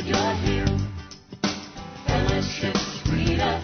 you're here. Fellowship's sweeter,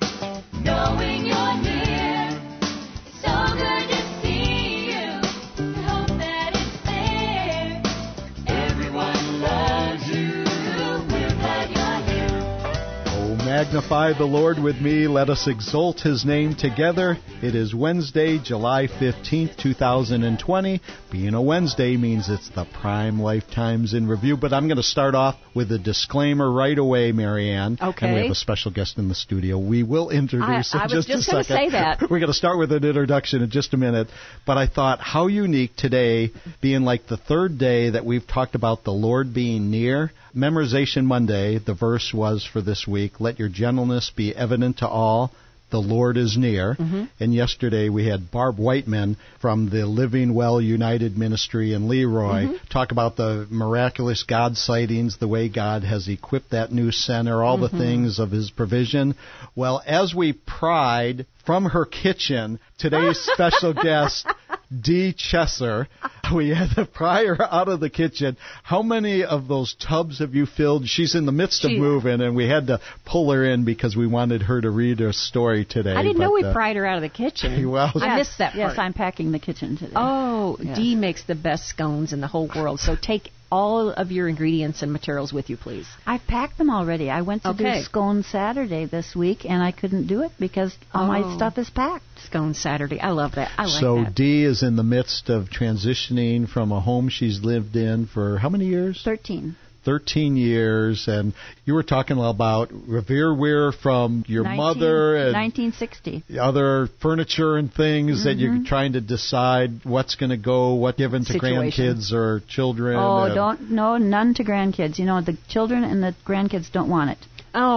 knowing you're near. It's so good to see you. We hope that it's there. Everyone loves you. We're glad you're here. Oh, magnify the Lord with me. Let us exalt His name together. It is Wednesday, July 15th, 2020. Being a Wednesday means it's the Prime Lifetimes in Review. But I'm going to start off with a disclaimer right away, Marianne. Okay. And we have a special guest in the studio. We will introduce in I just was just a going second. to say that. We're going to start with an introduction in just a minute. But I thought, how unique today, being like the third day that we've talked about the Lord being near. Memorization Monday, the verse was for this week, let your gentleness be evident to all. The Lord is near. Mm-hmm. And yesterday we had Barb Whiteman from the Living Well United Ministry in Leroy talk about the miraculous God sightings, the way God has equipped that new center, all the things of His provision. Well, as we pried from her kitchen, today's special guest, Dee Chesser, we had to pry her out of the kitchen. How many of those tubs have you filled? She's in the midst of moving, and we had to pull her in because we wanted her to read her story today. I didn't know we pried her out of the kitchen. Well, I missed that part. Yes, I'm packing the kitchen today. Oh, Yes. Dee makes the best scones in the whole world. So take all of your ingredients and materials with you, please. I've packed them already. I went to do Scone Saturday this week, and I couldn't do it because all my stuff is packed. Scone Saturday. I love that. I like so that. Dee is in the midst of transitioning from a home she's lived in for how many years? 13. 13 years, and you were talking about revereware from your mother and 1960. other furniture and things that you're trying to decide what's going to go, what given to grandkids or children. Oh, none to grandkids. You know, the children and the grandkids don't want it.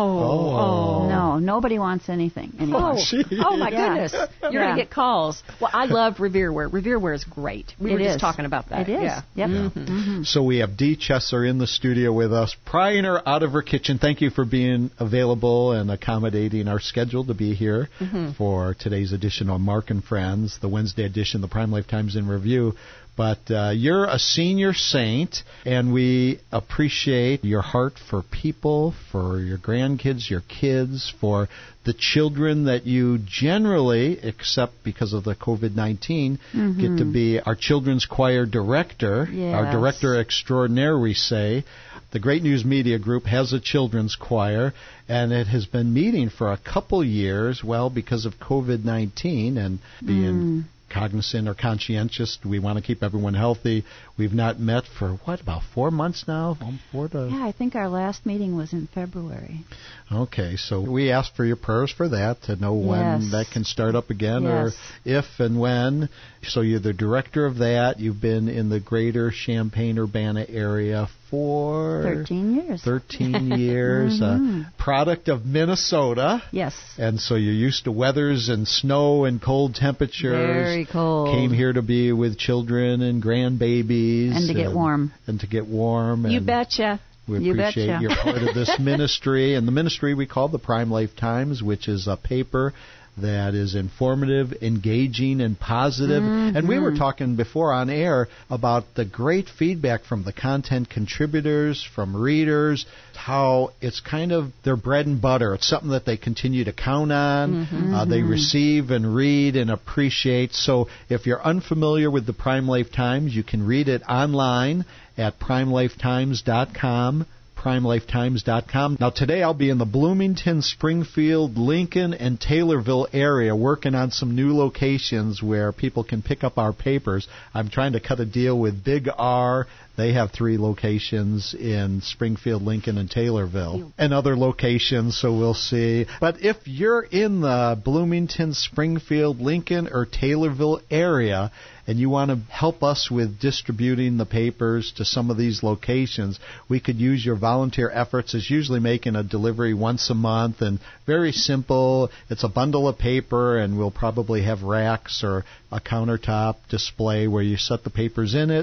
Oh. No, nobody wants anything anymore. Oh my goodness. You're going to get calls. Well, I love Revereware. Revereware is great. We were just talking about that. It is. Yeah. Yep. Mm-hmm. So we have Dee Chesser in the studio with us, prying her out of her kitchen. Thank you for being available and accommodating our schedule to be here for today's edition of Mark and Friends, the Wednesday edition, the Prime Lifetimes in Review. But you're a senior saint, and we appreciate your heart for people, for your grandkids, your kids, for the children that you generally, except because of the COVID-19, get to be our children's choir director, our director extraordinaire, we say. The Great News Media Group has a children's choir, and it has been meeting for a couple years, well, because of COVID-19 and being cognizant or conscientious. We want to keep everyone healthy. We've not met for, about 4 months now? Yeah, I think our last meeting was in February. Okay, so we ask for your prayers for that, to know when that can start up again, or if and when. So you're the director of that. You've been in the greater Champaign-Urbana area for 13 years. 13 years. Product of Minnesota. Yes. And so you're used to weathers and snow and cold temperatures. Very cold. Came here to be with children and grandbabies. And to get warm. And to get warm. You betcha. We appreciate you're part of this ministry. And the ministry we call the Prime Lifetimes, which is a paper that is informative, engaging, and positive. And we were talking before on air about the great feedback from the content contributors, from readers, how it's kind of their bread and butter. It's something that they continue to count on. They receive and read and appreciate. So if you're unfamiliar with the Prime Lifetimes, you can read it online at primelifetimes.com. primelifetimes.com. Now, today I'll be in the Bloomington, Springfield, Lincoln, and Taylorville area working on some new locations where people can pick up our papers. I'm trying to cut a deal with Big R. They have 3 locations in Springfield, Lincoln, and Taylorville, and other locations, so we'll see. But if you're in the Bloomington, Springfield, Lincoln, or Taylorville area, and you want to help us with distributing the papers to some of these locations, we could use your volunteer efforts. It's usually making a delivery once a month, and very simple. It's a bundle of paper, and we'll probably have racks or a countertop display where you set the papers in it,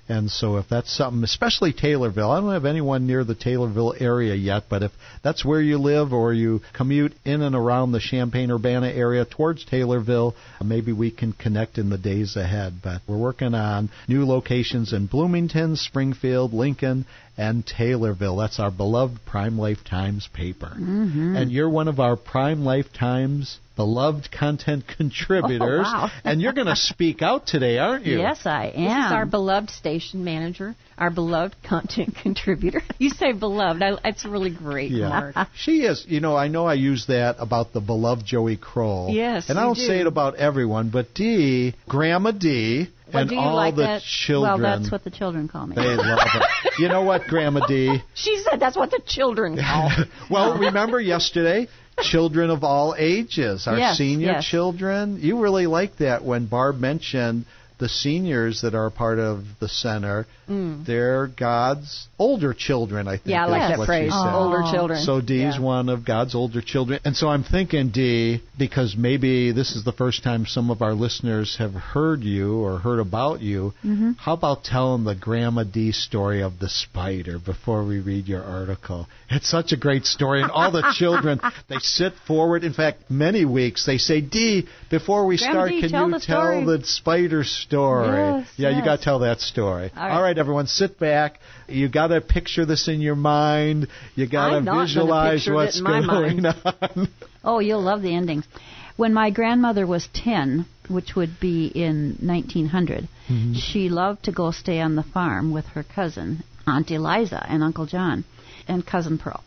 And so if that's something, especially Taylorville, I don't have anyone near the Taylorville area yet, but if that's where you live or you commute in and around the Champaign-Urbana area towards Taylorville, maybe we can connect in the days ahead. But we're working on new locations in Bloomington, Springfield, Lincoln, and Taylorville. That's our beloved Prime Life Times paper. Mm-hmm. And you're one of our Prime Life Times beloved content contributors. Oh, wow. And you're going to speak out today, aren't you? Yes, I am. This is our beloved station manager, our beloved content contributor. You say beloved. It's really great, Mark. She is. You know I use that about the beloved Joey Kroll. Yes, and I don't say it about everyone, but Dee, Grandma Dee, Well, and do you all like the that? children. Well, that's what the children call me. They love it. You know what, Grandma Dee? She said that's what the children call. Well, remember yesterday? Children of all ages, our senior children. You really liked that when Barb mentioned the seniors that are a part of the center. They're God's older children, I think. Yeah, I like is that what phrase, she said. older children. So Dee's one of God's older children. And so I'm thinking, Dee, because maybe this is the first time some of our listeners have heard you or heard about you, how about telling the Grandma Dee story of the spider before we read your article? It's such a great story. And all the children, they sit forward. In fact, many weeks they say, Dee, before we Grandma start, Dee, can tell you the tell story." the spider story? Yes, You got to tell that story. All right, everyone, sit back. You got to picture this in your mind. You got to I'm not gonna visualize picture it what's in my going mind. on. Oh, you'll love the endings. When my grandmother was 10, which would be in 1900, she loved to go stay on the farm with her cousin, Aunt Eliza, and Uncle John, and Cousin Pearl.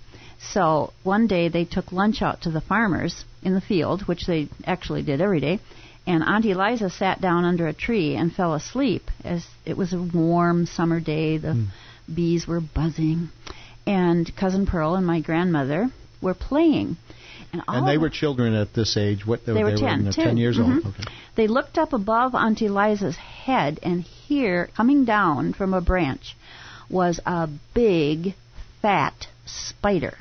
So one day they took lunch out to the farmers in the field, which they actually did every day, and Aunt Eliza sat down under a tree and fell asleep as it was a warm summer day. The bees were buzzing, and Cousin Pearl and my grandmother were playing. And they were children at this age. What they were 10, 10 years old. Okay. They looked up above Aunt Eliza's head, and here, coming down from a branch, was a big, fat spider.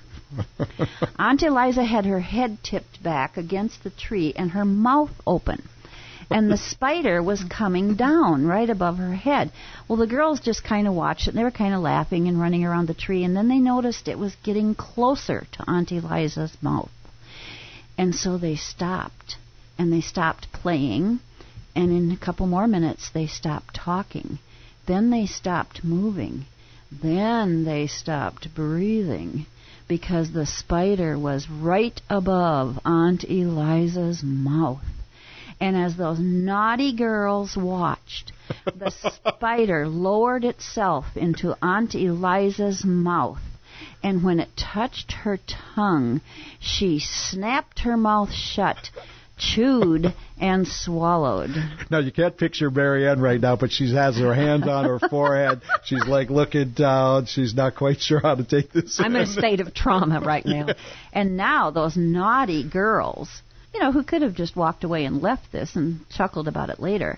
Aunt Eliza had her head tipped back against the tree and her mouth open. And the spider was coming down right above her head. Well, the girls just kind of watched it, and they were kind of laughing and running around the tree, and then they noticed it was getting closer to Aunt Eliza's mouth. And so they stopped, and they stopped playing, and in a couple more minutes they stopped talking. Then they stopped moving. Then they stopped breathing, because the spider was right above Aunt Eliza's mouth. And as those naughty girls watched, the spider lowered itself into Aunt Eliza's mouth. And when it touched her tongue, she snapped her mouth shut, chewed, and swallowed. Now, you can't picture Marianne right now, but she has her hand on her forehead. She's like looking down. She's not quite sure how to take this I'm in a state of trauma right now. And now those naughty girls, who could have just walked away and left this and chuckled about it later,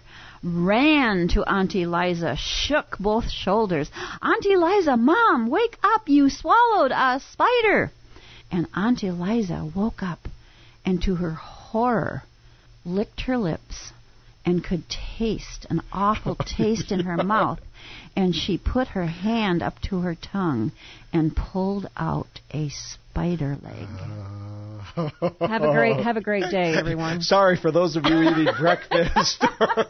ran to Aunt Eliza, shook both shoulders. Aunt Eliza, Mom, wake up, you swallowed a spider. And Aunt Eliza woke up and to her horror licked her lips and could taste an awful taste in her mouth. And she put her hand up to her tongue and pulled out a spider leg. Have a great day, everyone. Sorry for those of you eating breakfast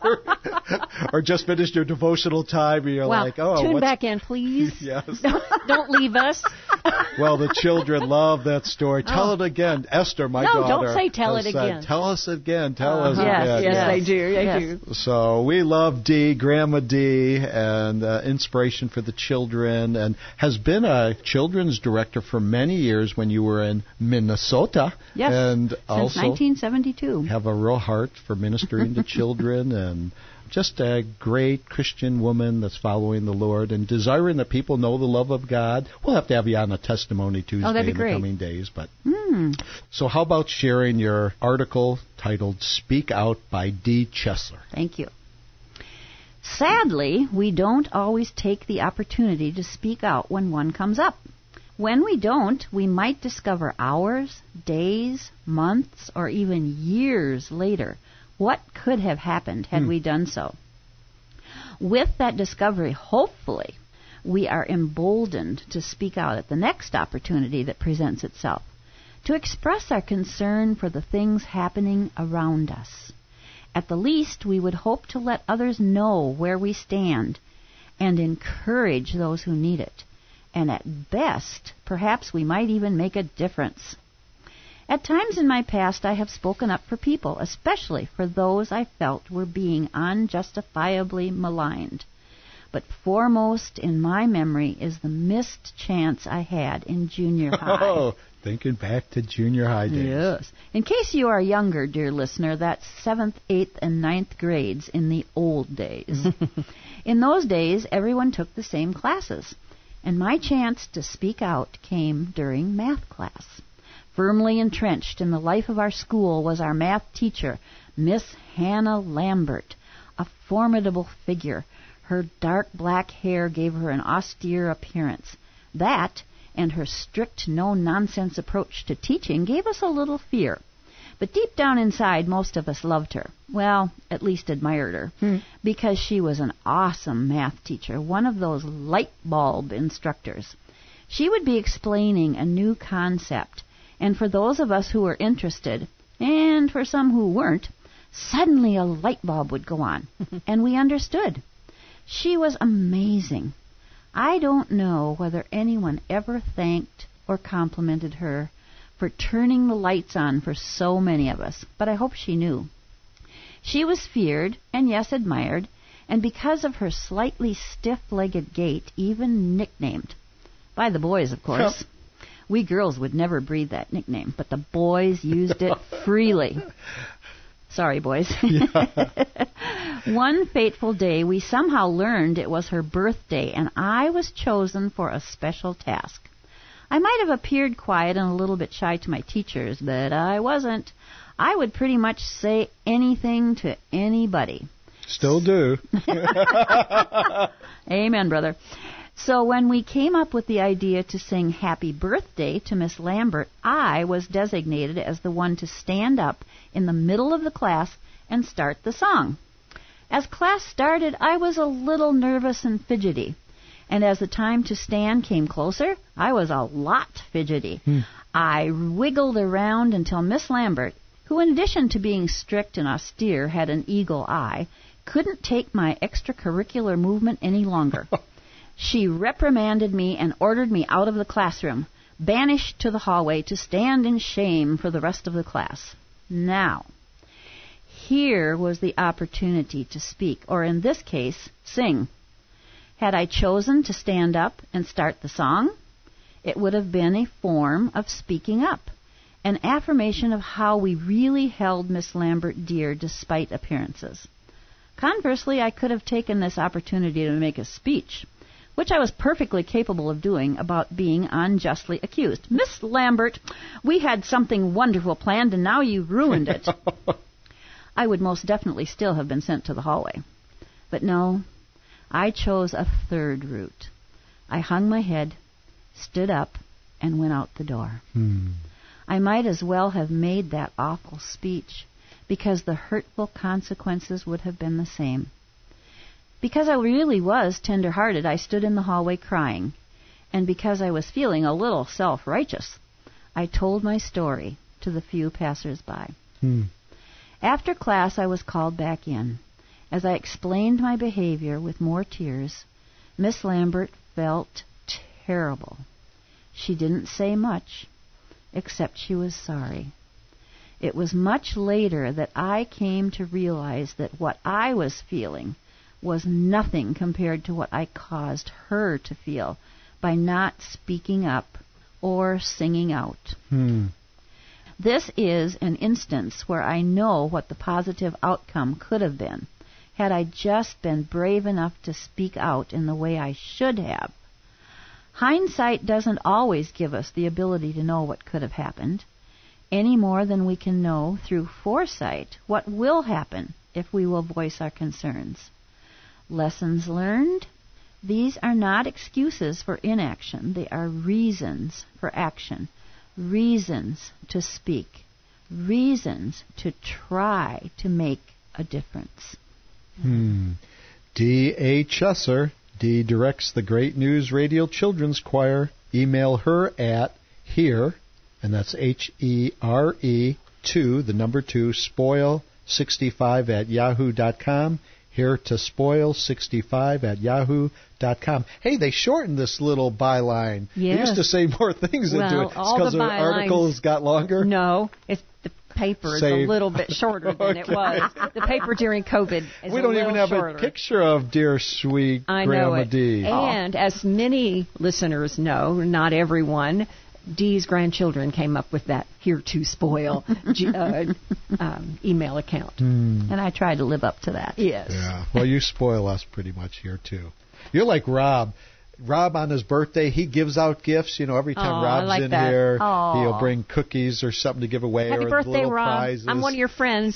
or just finished your devotional time. And you're like, tune back in, please. Yes. Don't leave us. Well, the children love that story. Tell it again, Esther, my daughter. No, don't say tell it again. Tell us again. Tell us yes, again. Yes, they do. They do. So we love Dee, Grandma Dee, and inspiration for the children, and has been a children's director for many years when you were in Minnesota. Yes, and since also 1972. Have a real heart for ministering to children, and just a great Christian woman that's following the Lord and desiring that people know the love of God. We'll have to have you on a Testimony Tuesday that'd be in great. the coming days. But So how about sharing your article titled Speak Out by Dee Chesler? Thank you. Sadly, we don't always take the opportunity to speak out when one comes up. When we don't, we might discover hours, days, months, or even years later what could have happened had we done so. With that discovery, hopefully, we are emboldened to speak out at the next opportunity that presents itself, to express our concern for the things happening around us. At the least, we would hope to let others know where we stand and encourage those who need it. And at best, perhaps we might even make a difference. At times in my past, I have spoken up for people, especially for those I felt were being unjustifiably maligned. But foremost in my memory is the missed chance I had in junior high. Oh, thinking back to junior high days. Yes. In case you are younger, dear listener, that's 7th, 8th, and 9th grades in the old days. In those days, everyone took the same classes, and my chance to speak out came during math class. Firmly entrenched in the life of our school was our math teacher, Miss Hannah Lambert, a formidable figure. Her dark black hair gave her an austere appearance. That, and her strict, no-nonsense approach to teaching, gave us a little fear. But deep down inside, most of us loved her. Well, at least admired her, because she was an awesome math teacher, one of those light bulb instructors. She would be explaining a new concept, and for those of us who were interested, and for some who weren't, suddenly a light bulb would go on, and we understood. She was amazing. I don't know whether anyone ever thanked or complimented her for turning the lights on for so many of us, but I hope she knew. She was feared, and yes, admired, and because of her slightly stiff-legged gait, even nicknamed. By the boys, of course. We girls would never breathe that nickname, but the boys used it freely. Sorry, boys. One fateful day, we somehow learned it was her birthday, and I was chosen for a special task. I might have appeared quiet and a little bit shy to my teachers, but I wasn't. I would pretty much say anything to anybody. Still do. Amen, brother. So when we came up with the idea to sing Happy Birthday to Miss Lambert, I was designated as the one to stand up in the middle of the class and start the song. As class started, I was a little nervous and fidgety. And as the time to stand came closer, I was a lot fidgety. I wiggled around until Miss Lambert, who in addition to being strict and austere had an eagle eye, couldn't take my extracurricular movement any longer. She reprimanded me and ordered me out of the classroom, banished to the hallway to stand in shame for the rest of the class. Now, here was the opportunity to speak, or in this case, sing. Had I chosen to stand up and start the song, it would have been a form of speaking up, an affirmation of how we really held Miss Lambert dear despite appearances. Conversely, I could have taken this opportunity to make a speech, which I was perfectly capable of doing, about being unjustly accused. Miss Lambert, we had something wonderful planned, and now you've ruined it. I would most definitely still have been sent to the hallway. But no, I chose a third route. I hung my head, stood up, and went out the door. I might as well have made that awful speech, because the hurtful consequences would have been the same. Because I really was tender-hearted, I stood in the hallway crying. And because I was feeling a little self-righteous, I told my story to the few passers-by. After class, I was called back in. As I explained my behavior with more tears, Miss Lambert felt terrible. She didn't say much, except she was sorry. It was much later that I came to realize that what I was feeling was nothing compared to what I caused her to feel by not speaking up or singing out. This is an instance where I know what the positive outcome could have been had I just been brave enough to speak out in the way I should have. Hindsight doesn't always give us the ability to know what could have happened, any more than we can know through foresight what will happen if we will voice our concerns. Lessons learned? These are not excuses for inaction. They are reasons for action, reasons to speak, reasons to try to make a difference. D.A. Chesser. Dee directs the Great News Radio Children's Choir. Email her at here, and that's HERE 2, the number 2, spoil65 at yahoo.com. Here to spoil65 at yahoo.com. Hey, they shortened this little byline. They Yes. used to say more things into it. It's all because the the bylines- articles got longer? No, it's the paper is Saved. a little bit shorter than it was. The paper during COVID is We a don't little even have shorter. a picture of dear sweet I Grandma know it. Dee. And as many listeners know, not everyone, Dee's grandchildren came up with that Here to Spoil email account. And I try to live up to that. Yes. Yeah. Well, you spoil us pretty much here, too. You're like Rob. Rob, on his birthday, he gives out gifts. You know, every time Aw, I Rob's like in that. here, Aw. he'll bring cookies or something to give away. Happy or birthday, little Rob. prizes. I'm one of your friends.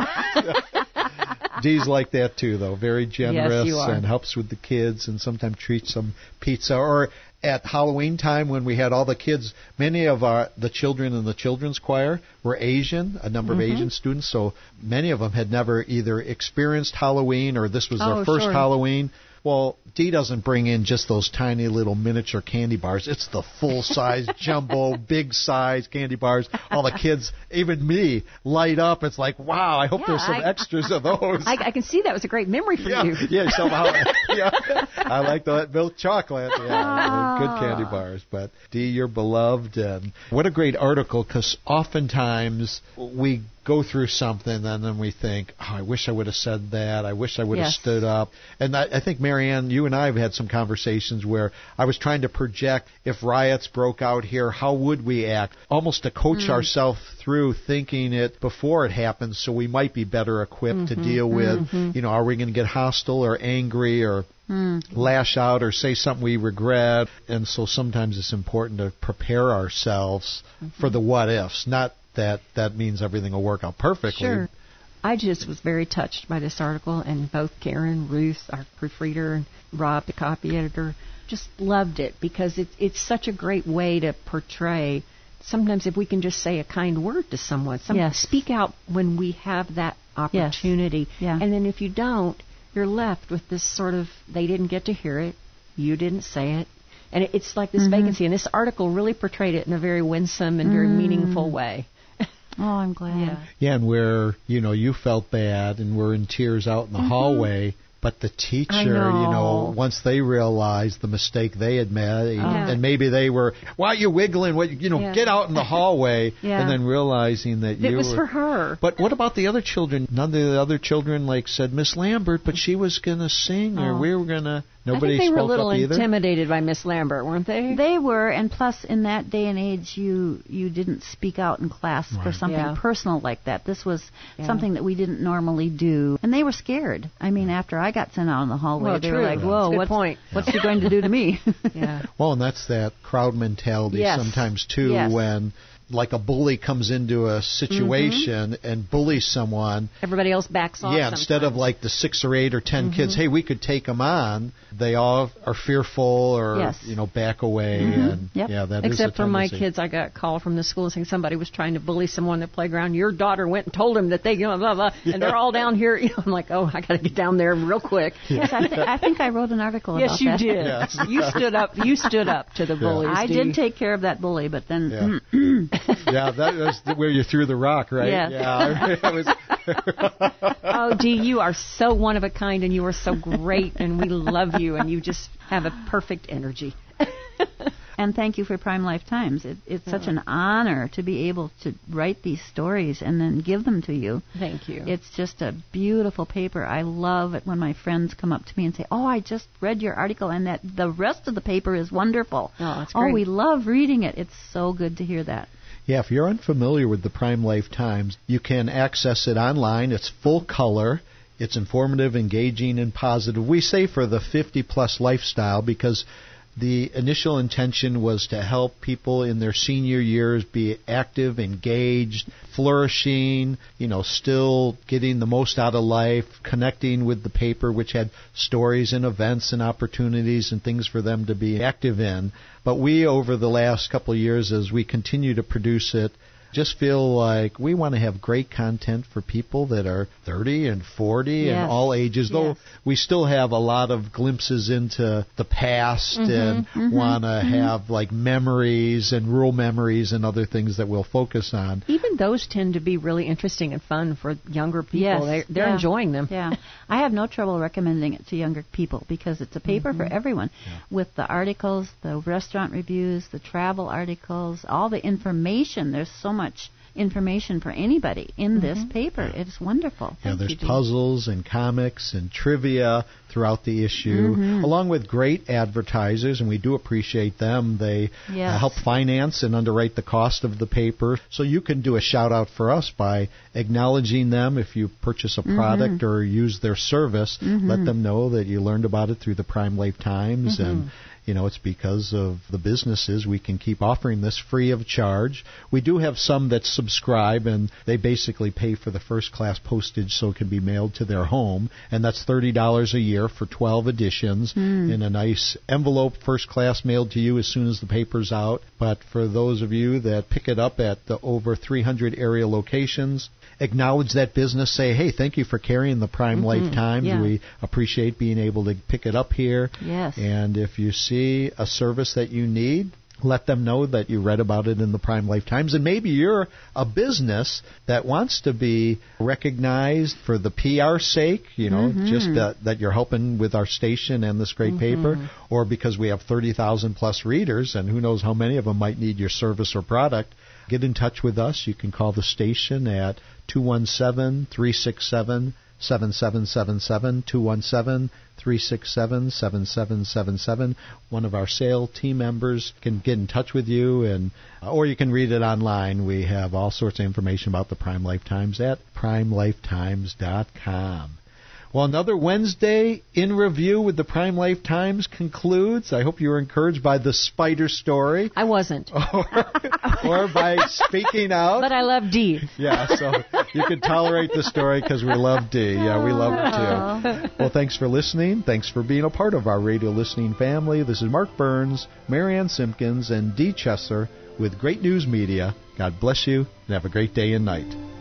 Dee's like that, too, though. Very generous you are. and helps with the kids and sometimes treats them pizza. Or at Halloween time when we had all the kids, many of the children in the children's choir were Asian, a number of Asian students, so many of them had never either experienced Halloween or this was their Oh, first sure. Halloween. Well, Dee doesn't bring in just those tiny little miniature candy bars. It's the full-size, jumbo, big-size candy bars. All the kids, even me, light up. It's like, wow, I hope Yeah, there's some extras of those. I can see that was a great memory for you. Yeah, somehow. Yeah, I like that milk chocolate. Yeah, they're good candy bars. But Dee, you're beloved, and what a great article! Because oftentimes we go through something and then we think, oh, I wish I would have said that. I wish I would have Yes. stood up. And I think, Marianne, you and I have had some conversations where I was trying to project if riots broke out here, how would we act? Almost to coach ourselves through thinking it before it happens so we might be better equipped to deal with, you know, are we going to get hostile or angry or lash out or say something we regret? And so sometimes it's important to prepare ourselves for the what ifs, not that means everything will work out perfectly. Sure. I just was very touched by this article, and both Karen, Ruth, our proofreader, and Rob, the copy editor, just loved it because it's such a great way to portray. Sometimes if we can just say a kind word to someone, Yes. speak out when we have that opportunity. Yeah. And then if you don't, you're left with this sort of, they didn't get to hear it, you didn't say it. And it's like this vacancy, and this article really portrayed it in a very winsome and very meaningful way. Oh, I'm glad. Yeah, and where, you know, you felt bad and were in tears out in the hallway, but the teacher, I know. you know, once they realized the mistake they had made, Yeah. and maybe they were, why are you wiggling? What, you know, Yeah. get out in the hallway, Yeah. and then realizing that It you was were. for her. But what about the other children? None of the other children like said, Miss Lambert, but she was going to sing, or Oh. we were going to. Nobody I think they were a spoke little up either. intimidated by Miss Lambert, weren't they? They were, and plus in that day and age, you didn't speak out in class for Right. something Yeah. personal like that. This was Yeah. something that we didn't normally do, and they were scared. I mean, after I got sent out in the hallway, Well, they were true. like, That's "Whoa, a good what's point. what's she going to do to me?" Yeah. Well, and that's that crowd mentality Yes. sometimes too, Yes. when like a bully comes into a situation and bullies someone. Everybody else backs off. Yeah, instead of sometimes. like the 6 or 8 or 10 kids, hey, we could take them on. They all are fearful or Yes. you know back away, and Yep. yeah, that is Except a for my tendency. kids, I got a call from the school saying somebody was trying to bully someone at the playground. Your daughter went and told him that they, you know, blah, blah, and they're all down here. You know, I'm like, oh, I got to get down there real quick. Yes, I think I wrote an article about Yes, you that. did. Yes. You stood up. You stood up to the bullies. I Dee. did take care of that bully, but then Yeah. Yeah, that was where you threw the rock, right? Yes. Yeah, it was. Oh, Dee, you are so one of a kind, and you are so great, and we love you, and you just have a perfect energy. And thank you for Prime Life Times. It's such an honor to be able to write these stories and then give them to you. Thank you. It's just a beautiful paper. I love it when my friends come up to me and say, "Oh, I just read your article, and that the rest of the paper is wonderful. Oh, that's great. Oh, we love reading it." It's so good to hear that. Yeah, if you're unfamiliar with the Prime Life Times, you can access it online. It's full color. It's informative, engaging, and positive. We say for the 50-plus lifestyle because the initial intention was to help people in their senior years be active, engaged, flourishing, you know, still getting the most out of life, connecting with the paper, which had stories and events and opportunities and things for them to be active in. But we, over the last couple of years, as we continue to produce it, just feel like we want to have great content for people that are 30 and 40 and Yes. all ages, though Yes. we still have a lot of glimpses into the past and want to have like memories and rural memories and other things that we'll focus on. Even those tend to be really interesting and fun for younger people. Yes. They're Yeah. enjoying them. Yeah. I have no trouble recommending it to younger people because it's a paper for everyone. With the articles, the restaurant reviews, the travel articles, all the information. There's so much information for anybody in this paper. It's wonderful. Yeah, Thank there's you, Jean. puzzles and comics and trivia throughout the issue, along with great advertisers, and we do appreciate them. They Yes. help finance and underwrite the cost of the paper. So you can do a shout-out for us by acknowledging them if you purchase a product or use their service. Let them know that you learned about it through the Prime Life Times, and it's because of the businesses we can keep offering this free of charge. We do have some that subscribe, and they basically pay for the first-class postage so it can be mailed to their home, and that's $30 a year for 12 editions in a nice envelope, first class, mailed to you as soon as the paper's out. But for those of you that pick it up at the over 300 area locations, acknowledge that business, say, hey, thank you for carrying the Prime Life Times. Yeah. We appreciate being able to pick it up here. Yes. And if you see a service that you need, let them know that you read about it in the Prime Life Times. And maybe you're a business that wants to be recognized for the PR sake, just that you're helping with our station and this great paper, or because we have 30,000 plus readers, and who knows how many of them might need your service or product. Get in touch with us. You can call the station at 217-367-7777, 217-367-7777. One of our sales team members can get in touch with you, or you can read it online. We have all sorts of information about the Prime Life Times at primelifetimes.com. Well, another Wednesday in review with the Prime Life Times concludes. I hope you were encouraged by the spider story, I wasn't, or by speaking out. but I love Dee. Yeah, so you can tolerate the story because we love Dee. Yeah, we love her too. Well, thanks for listening. Thanks for being a part of our radio listening family. This is Mark Burns, Marianne Simpkins, and Dee Chesser with Great News Media. God bless you, and have a great day and night.